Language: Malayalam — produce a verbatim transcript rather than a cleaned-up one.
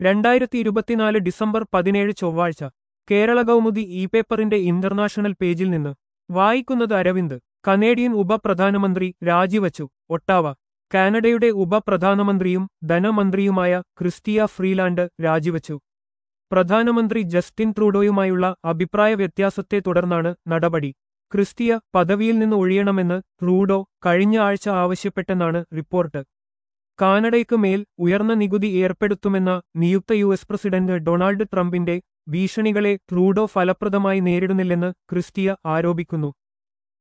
രണ്ടായിരത്തി ഇരുപത്തിനാല് ഡിസംബർ പതിനേഴ് ചൊവ്വാഴ്ച കേരള കൗമുദി ഇ പേപ്പറിന്റെ ഇന്റർനാഷണൽ പേജിൽ നിന്ന് വായിക്കുന്നത് അരവിന്ദ്. കനേഡിയൻ ഉപപ്രധാനമന്ത്രി രാജിവച്ചു. ഒട്ടാവ. കാനഡയുടെ ഉപപ്രധാനമന്ത്രിയും ധനമന്ത്രിയുമായ ക്രിസ്റ്റിയ ഫ്രീലാൻഡ് രാജിവച്ചു. പ്രധാനമന്ത്രി ജസ്റ്റിൻ ട്രൂഡോയുമായുള്ള അഭിപ്രായ വ്യത്യാസത്തെ തുടർന്നാണ് നടപടി. ക്രിസ്റ്റിയ പദവിയിൽ നിന്ന് ഒഴിയണമെന്ന് ട്രൂഡോ കഴിഞ്ഞ ആഴ്ച ആവശ്യപ്പെട്ടെന്നാണ് റിപ്പോർട്ട്. കാനഡയ്ക്ക് മേൽ ഉയർന്ന നികുതി ഏർപ്പെടുത്തുമെന്ന നിയുക്ത യു എസ് പ്രസിഡന്റ് ഡൊണാൾഡ് ട്രംപിന്റെ ഭീഷണികളെ ട്രൂഡോ ഫലപ്രദമായി നേരിടുന്നില്ലെന്ന് ക്രിസ്റ്റിയ ആരോപിക്കുന്നു.